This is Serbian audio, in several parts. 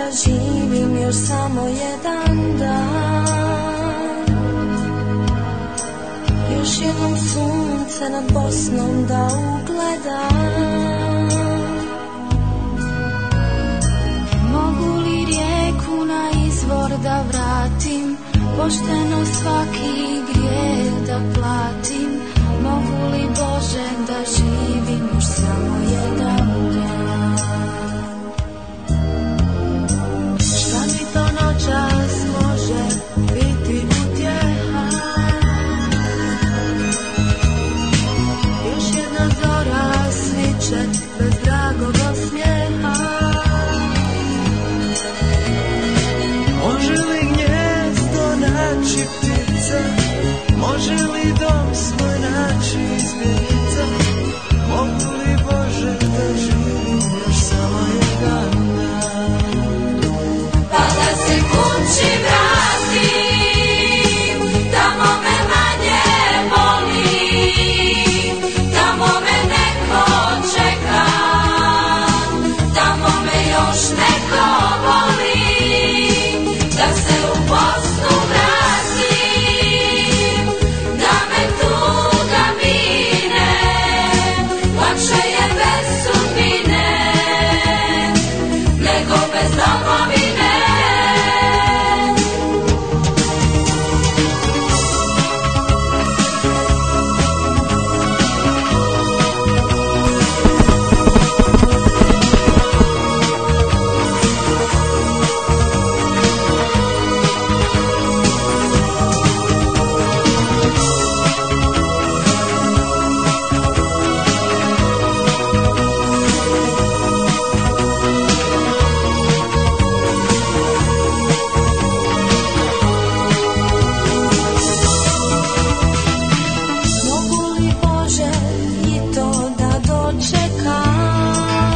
da živim još samo jedan dan. Još jednom sunce nad Bosnom da ugledam. Mogu li rijeku na izvor da vratim, pošteno svaki grijeh da platim? Mogu li Bože da živim još samo jedan dan? Šta mi to noćas može biti utjeha? Još jedna zora sviće bez dragog osmijeha. Može li gnjezdo naći ptica? Može li dom svoj naći izbjeglica? Mogu li Bože da živim još samo jedan dan? Pa da se kući vratim, tamo me manje boli, tamo me neko čeka, tamo me još neko voli. Da se u Bosnu vratim, da me tuga mine, lakše je bez sudbine nego bez domovine. Mogu li Bože i to da dočekam?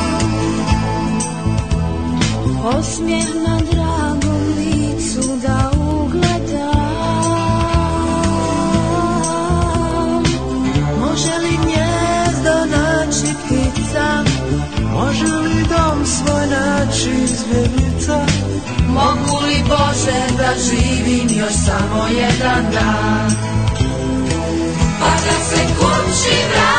Osmijeh na dragom licu da ugledam. Može li gnjezdo naći ptica? Može li dom svoj naći izbjeglica? Mogu li Bože da živim još samo jedan dan? Pa da se kući vratim.